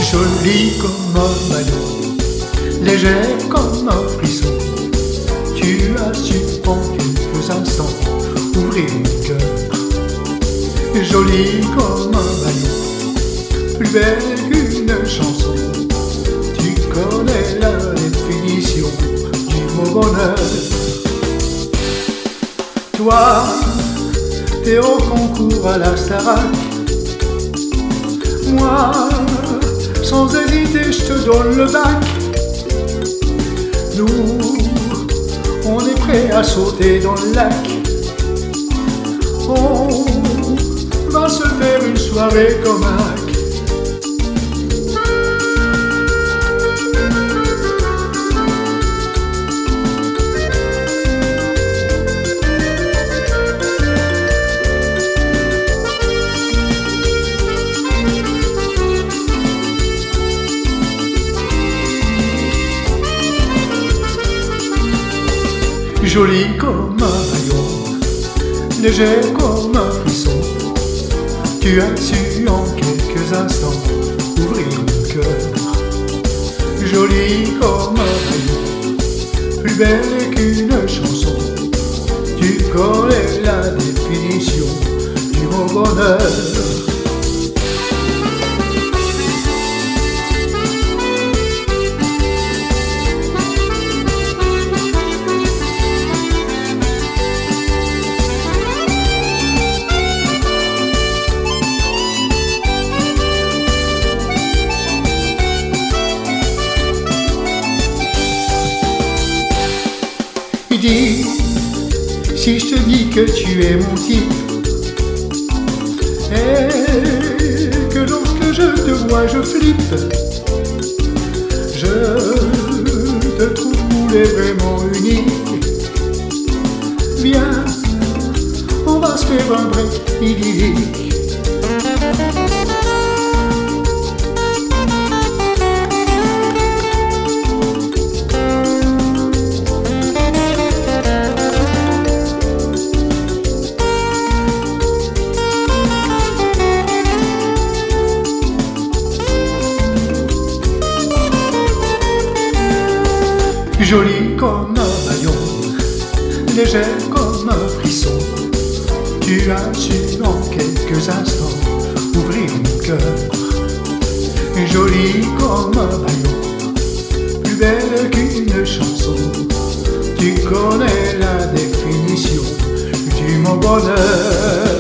Jolie comme un maillot, légère comme un frisson, tu as su en quelques instants ouvrir mon cœur. Jolie comme un maillot, plus belle qu'une chanson, tu connais la définition du mot bonheur. Toi, t'es au concours à la Starac, moi, sans hésiter, je te donne le bac. Nous, on est prêts à sauter dans le lac. On va se faire une soirée comaque. Jolie comme un maillot, légère comme un frisson, tu as su en quelques instants ouvrir mon cœur. Jolie comme un maillot, plus belle qu'une chanson, tu connais la définition du mot bonheur. Dis, si je te dis que tu es mon type, et que lorsque je te vois je flippe, je te trouve moulé vraiment unique. Viens, on va se faire un break idyllique. Jolie comme un maillot, légère comme un frisson, tu as su en quelques instants ouvrir mon cœur. Jolie comme un maillot, plus belle qu'une chanson, tu connais la définition du mot bonheur.